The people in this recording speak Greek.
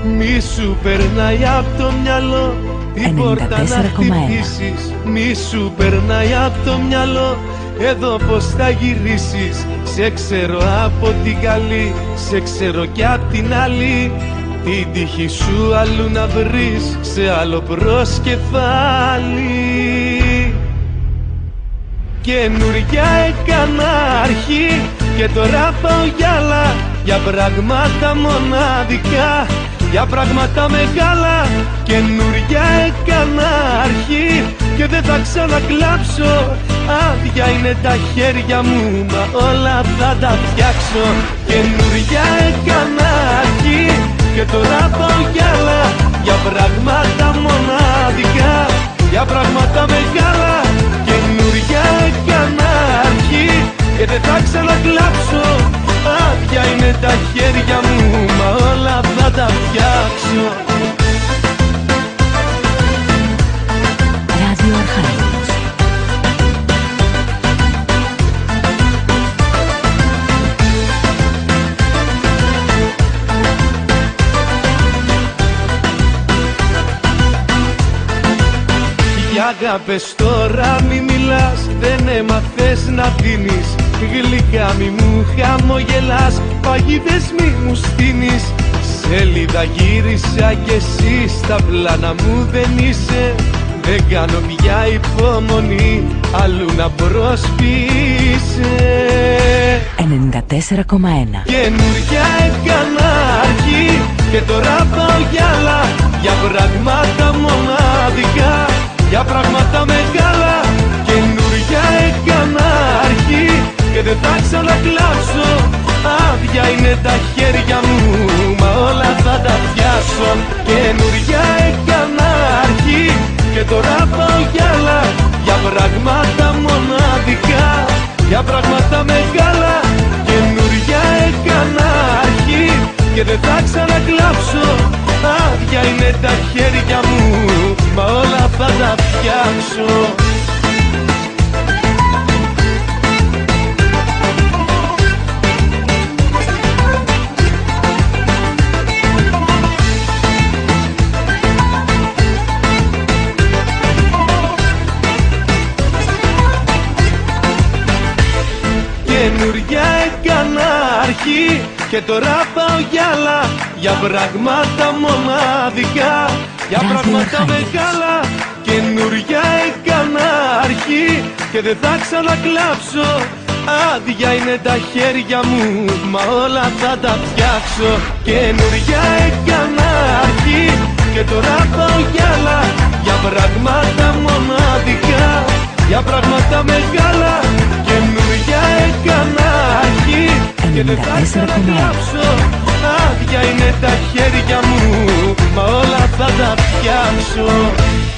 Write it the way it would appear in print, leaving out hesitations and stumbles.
Μη σου περνάει απ' το μυαλό την πόρτα να χτυπήσεις. Μη σου περνάει απ' το μυαλό εδώ πως θα γυρίσεις. Σε ξέρω από την καλή, σε ξέρω κι απ' την άλλη. Την τύχη σου αλλού να βρεις, σε άλλο προσκεφάλι. Καινούρια έκανα αρχή και τώρα πάω για άλλα. Για πράγματα μοναδικά, για πράγματα μεγάλα. Καινούρια έκανα αρχή και δεν θα ξανακλάψω. Άδεια είναι τα χέρια μου, μα όλα θα τα φτιάξω. Καινούρια έκανα αρχή και τώρα πάω για άλλα. Για πράγματα μοναδικά, για πράγματα μεγάλα. Καινούρια έκανα αρχή και δεν θα ξανακλάψω. Άδεια είναι τα χέρια μου, μα όλα θα τα φτιάξω. Ράδιο Αρχάιμος. Για αγάπες τώρα μη μιλάς, δεν έμαθες να δίνεις. Γλυκά μη μου χαμογελάς, παγίδες μη μου στείνεις. Σελίδα γύρισα κι εσύ στα πλάνα μου δεν είσαι. Δεν κάνω πια υπομονή, αλλού να προσποιείσαι. 94,1. Καινούρια έκανα αρχή και τώρα πάω για άλλα. Για πράγματα μοναδικά, για πράγματα μεγάλα. Καινούρια έκανα αρχή και δεν θα ξανακλάψω. Άδεια είναι τα χέρια μου, μα όλα θα τα πιάσω. Καινούρια έκανα αρχή και τώρα πάω για άλλα. Για πράγματα μοναδικά, για πράγματα μεγάλα. Καινούρια έκανα αρχή και δεν θα ξανακλάψω. Άδεια είναι τα χέρια μου, μα όλα θα τα φτιάξω. Καινούρια έκανα αρχή και τώρα πάω για άλλα. Για πράγματα μοναδικά, για πράγματα μεγάλα. Καινούρια έκανα αρχή και δεν θα ξανακλάψω. Άδεια είναι τα χέρια μου, μα όλα θα τα φτιάξω. Καινούρια έκανα αρχή και τώρα πάω για άλλα. Για πράγματα μοναδικά, για πράγματα μεγάλα. Καινούρια έκανα αρχή και δεν θα ξανακλάψω. Άδεια είναι τα χέρια μου, μα όλα θα τα φτιάξω.